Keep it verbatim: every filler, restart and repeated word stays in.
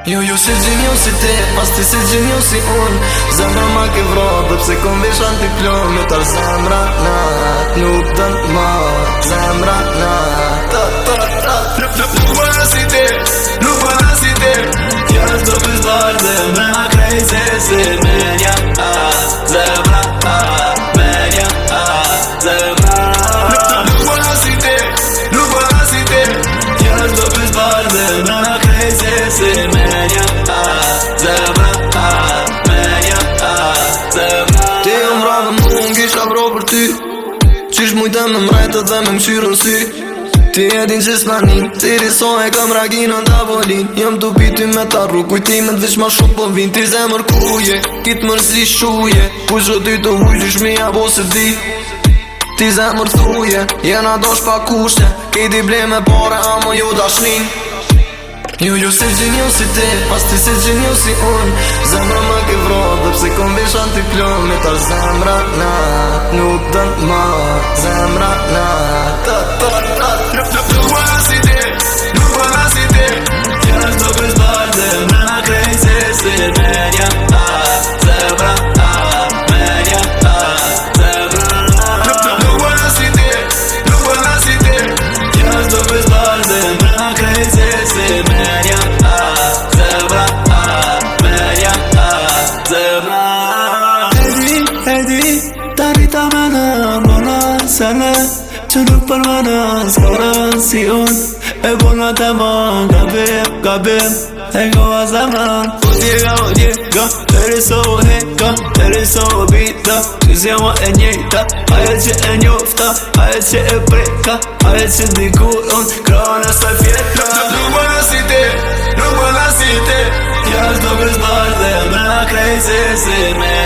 Jo ju si gjinjo si ti, pas ti si gjinjo si un. Zemra ma ke vro, dhe pse kom vesh antiplon. Me tar zemra na, nuk dën ma. Zemra na, ta ta ta. Nuk bëna si ti, nuk bëna si ti. Jaz do pëzdar zemra crazy si menja. Zemra, menja, zemra. Nuk bëna si ti, nuk bëna si ti. Jaz do pëzdar zemra crazy si menja. Zemra, menja, zemra. Ti o mravë mu, n'gisha vro për ty. Qish mujtë me mrejtë dhe me mqyrën sy. Ti e din që s'planin, ti riso e kam ragina në tavolin. Jëm të piti me ta rru, kujtimet veç ma shumë po vin. Ti zemër kuje, kitë mërzi shuje. Kush o ty të hujsh mija bo se di. Ti zemër thuje, jena dosh pa kushte. Kejti ble me pare, amo ju dashnin. Jo ju si gjinjo si ti, pas ti si gjinjo si un. Zemra ma ke vro, dhe pse kom vesh antiplon. Me tar zemra na, nuk dën ma. Zemra na, ta ta ta. Nuk bëna si ti, nuk bëna si ti. Jaz do pëzdar zemra crazy si menja. Zemra, menja, zemra. Nuk bëna si ti, nuk bëna si ti. Jaz do pëzdar zemra crazy si menja. Zemra, menja, zemra. Edi, edi, ta rita me në mona sene. Që nuk për më në s'kora si un. E bona të ma gabim, gabim. E goa zemran. O tjega, o tjega. E riso o heka, e riso o bita. Që zjama e njejta. Aje që e njofta, aje që e preka. Aje që dikur un krane sa fjeta. Nuk bëna si ti, nuk bëna si ti. Jaz do pëzdar zemra crazy si me